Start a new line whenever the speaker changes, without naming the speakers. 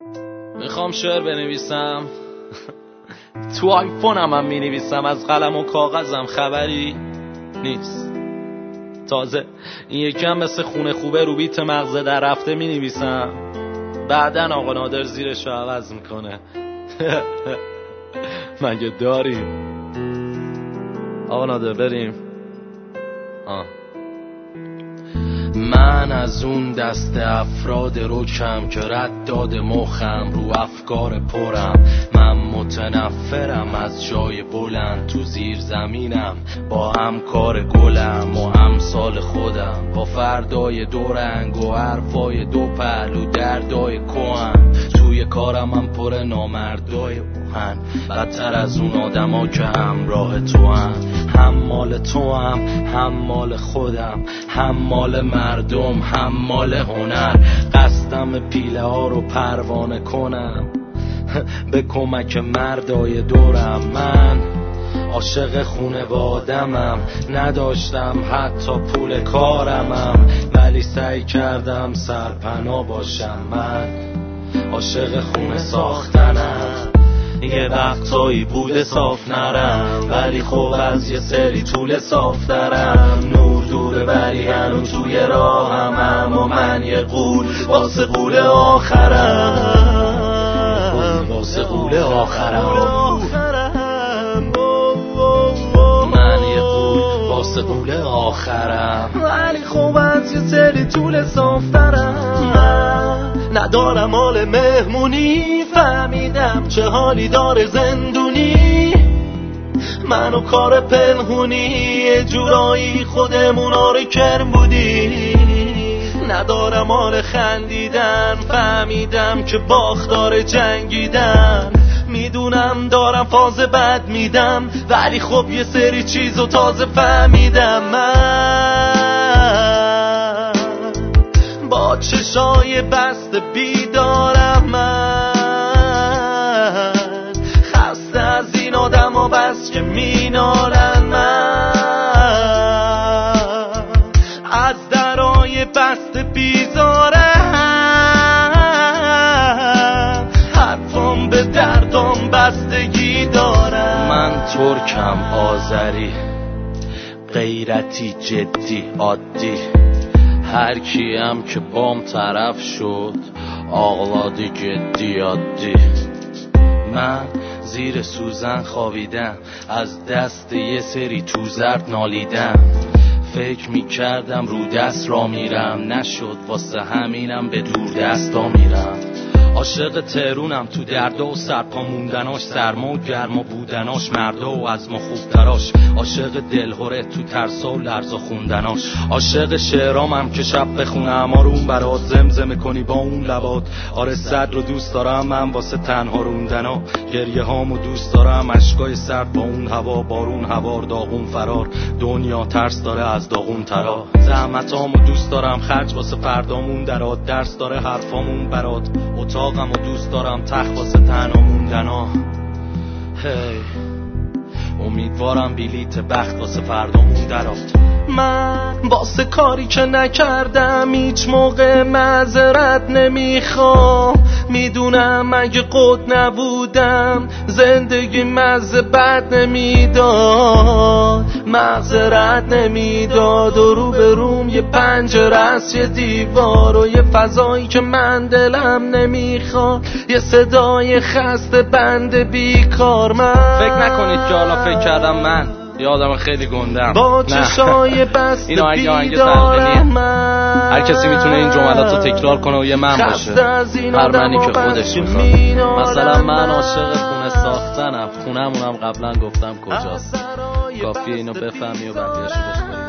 میخوام شعر بنویسم تو آیفونم هم مینویسم، از قلم و کاغذم خبری نیست. تازه این یکی هم مثل خونه خوبه رو بیت مغزه در رفته مینویسم، بعدن آقا نادر زیرشو عوض میکنه. مگه داریم آقا نادر؟ بریم. من از اون دست افراد رکم که رد داد مخم رو افکار پرم. من متنفرم از جای بلند تو زیر زمینم، با همکار گلم و امثال خودم، با فردای دو رنگ و حرفای دو پهلو دردای کهن. توی کارم هم پر نامردای بوهن، بدتر از اون آدما که همراه تو هم مال تو هم مال خودم، هم مال مردم، هم مال هنر. قصدم پیله ها رو پروانه کنم به کمک مردای دورم. من عاشق خونوادمم، نداشتم حتی پول کارمم، ولی سعی کردم سرپناه باشم. من عاشق خونه ساختنم، یه وقتایی بوده صاف نرم، ولی خب از یه سری طول صاف درم. نور دوره ولی هنو توی راهم، و من یه قول واسه قول آخرم، واسه قول آخرم. من یه قول واسه قول آخرم، ولی خب از یه سری طول صاف درم. ندارم حال مهمونی، فهمیدم چه حالی داره زندونی. منو کار پنهونی، یه جورایی خودمونا رو کرم بودی. ندارم حال خندیدن، فهمیدم که باختار جنگیدن. میدونم دارم فاز بد میدم، ولی خب یه سری چیزو تازه فهمیدم. من با چشای بسته بیدارم، من خسته از این آدم و بس که مینالن. من از درای بسته بیزارم، حرفم به دردم بستگی دارم. من ترکم، آذری، غیرتی، جدی، عادی. هر کیم که بام طرف شد آغلادی، جدی، عادی. من زیر سوزن خوابیدم، از دست یه سری تو زرد نالیدم. فکر میکردم رو دست را میرم، نشد، واسه همینم به دور دستا میرم. عاشق تهرونم، تو دردا و سرپا موندناش، سرما و گرما بودناش، مردا و از ما خوبتراش. عاشق دلهوره، تو ترسا و لرزا خوندناش. عاشق شعرامم که شب بخونم آروم برات، زمزمه کنی با اون لبات. آره صد رو دوست دارم من واسه تنها روندنا، گریه هامو دوست دارم، اشکای سرد با اون هوا، بارون هوار، داغون فرار. دنیا ترس داره از داغون ترا، زحمتامو دوست دارم، خرج واسه فردامون درات. درس داره حرفامون برات، اتاقم و دوست دارم، تخت واسه تنها موندنا. هی امیدوارم بلیت بخت واسه فردامون درات. من واسه کاری که نکردم هیچ موقع معذرت نمیخوام. میدونم اگه قد نبودم زندگی مزه بد نمیداد، معذرت نمیداد. و رو به روم یه پنجره است، یه دیوار و یه فضایی که من دلم نمیخواد، یه صدای خسته بند بیکار. من فکر نکنید که حالا فکر کردم من یه آدم خیلی گندم، با چشای بسته بیدارم. هر کسی میتونه این جملات رو تکرار کنه و یه من باشه، هر منی که خودش میخواد. مثلا من عاشق خونه ساختنم، خونمونم قبلا گفتم کجاست، کافیه اینو بفهمی و بقیه‌شو بخوری.